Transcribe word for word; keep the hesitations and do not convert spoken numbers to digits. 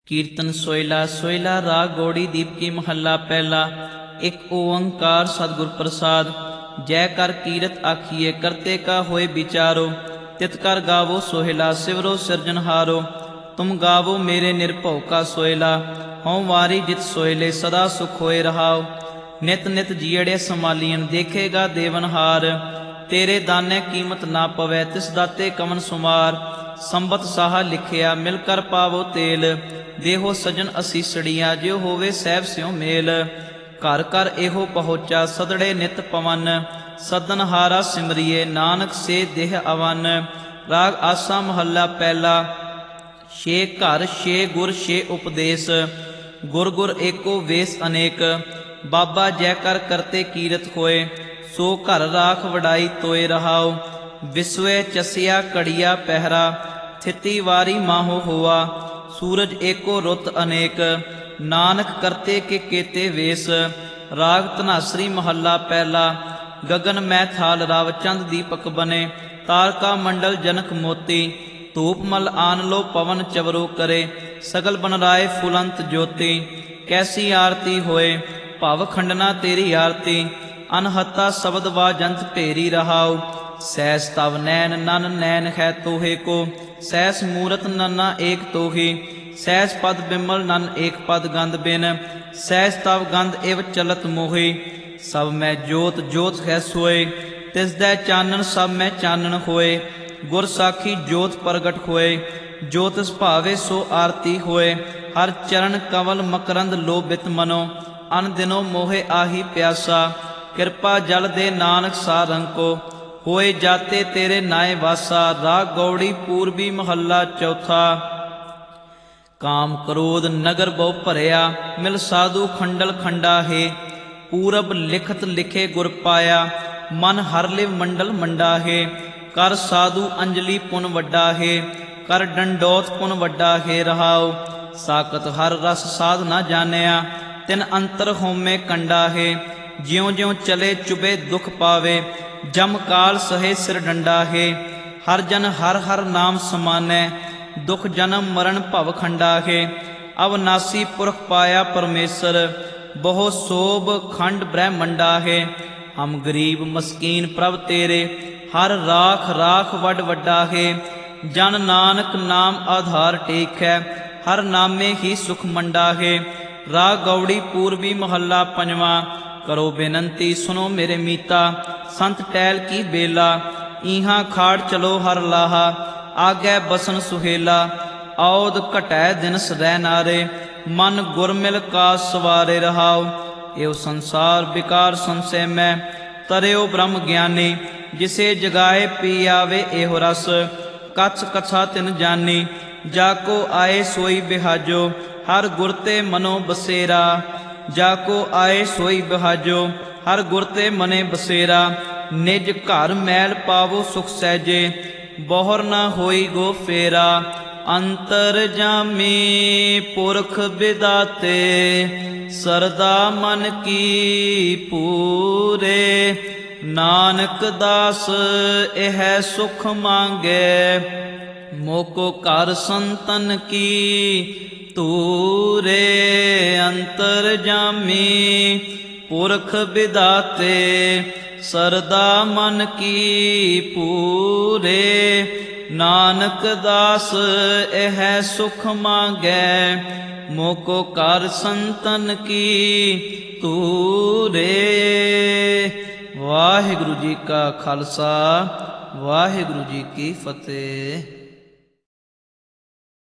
कीर्तन सोयला सोयला राग गौड़ी दीप की महला पहला। एक ओंकार सतगुर प्रसाद। जय कर कीरत आखिए करते का होए विचारो। तित कर गावो सोहेला सिवरो सिरजनहारो। तुम गावो मेरे निर्भव का सोयला। हों वारी जित सोयले सदा सुख होए रहाओ। नित नित जीड़े संभालियन देखेगा देवनहार। तेरे दाने कीमत ना पवै तिस दाते कवन सुमार। संबत साहा लिखिया मिलकर पावो तेल। देहो सजन असीसड़िया जो होवे सैब स्यों मेल। घर घर एहो पहुँचा सदड़े नित पवन। सदनहारा सिमरिए नानक से देह अवन। राग आसा महला पहला। छे घर छे गुर छे उपदेश। गुर गुर एको वेस अनेक। बाबा जय कर करते कीरत होए। सो घर राख वडाई तोए रहाओ। विस्वे चसिया कड़िया पहरा। थिति वारी माहो हुआ। सूरज एको रुत अनेक। नानक करते के केते वेश। राग धनासरी महला पहला। गगन मै थाल राव चंद दीपक बने। तारका मंडल जनक मोती। धूप मल आन लो पवन चवरो करे। सगल बनराए फुलंत ज्योति। कैसी आरती होए भव खंडना तेरी आरती। अनहता शब्द वाजंत भेरी रहाओ। सहस तव नैन नन नैन है तोहे को। सहस मूरत नन्ना एक तोही। सहस पद बिमल नन एक पद गंध बिन। सहस तव गंध इव चलत मोही। सब मैं जोत जोत है सोए। तिस दै चानन सब मैं चानन होए। गुर साखी जोत प्रगट होए। जो तिस भावे सो आरती होए। हर चरण कवल मकरंद लोभित मनो। अन दिनो मोहे आही प्यासा। कृपा जल दे नानक सारंग को। होए जाते तेरे नाय वासा। राग गौड़ी पूर्वी महला चौथा। काम क्रोध नगर बहु भरिया। मिल साधु खंडल खंडा है। पूरब लिखत लिखे गुर पाया। मन हर लिव मंडल मंडा है। कर साधु अंजलि पुन वड्डा है। कर डंडौत पुन वड्डा है रहाओ। साकत हर रस साध न जानिया। तिन अंतर होमे कंडा है। ज्यों ज्यों चले चुबे दुख पावे। जम काल सहे सिर डंडा है। हर जन हर हर नाम समानै। दुख जन्म मरण भव खंडा है। अवनासी पुरख पाया परमेश्वर। बहु सोभ खंड ब्रह्मंडा है। हम गरीब मस्कीन प्रभ तेरे। हर राख राख वड वड्डा है। जन नानक नाम आधार टेक है। हर नामे ही सुख मंडा है। राग गौड़ी पूर्वी महला पंजवा। करो बेनंती सुनो मेरे मीता। संत टैल की बेला। इहाँ खाड़ चलो हर लाहा। आगे बसन सुहेला। औद घटै दिनस रह नारे। मन गुरमिल का सवारे रहाओ। एव संसार विकार संशय में। तरेओ ब्रह्म ज्ञानी। जिसे जगाए पी आवे एहो रस। कछ कछा तिन जानी। जाको आए सोई बिहाजो। हर गुरते मनो बसेरा। जाको आए सोई बिहाजो। हर गुरते मने बसेरा। निज घर मैल पावो सुख सहजे। बोहर ना होई गो फेरा। अंतर जामी पुरख विदाते। सरदा मन की पूरे। नानक दास एह सुख मांगे। मोको कर संतन की तूरे। अंतर जामी पुरख विदाते। सरदा मन की पूरे। नानक दास एह सुख मांगै। मोको कर संतन की तूरे। वाहिगुरु जी का खालसा वाहिगुरु जी की फतेह।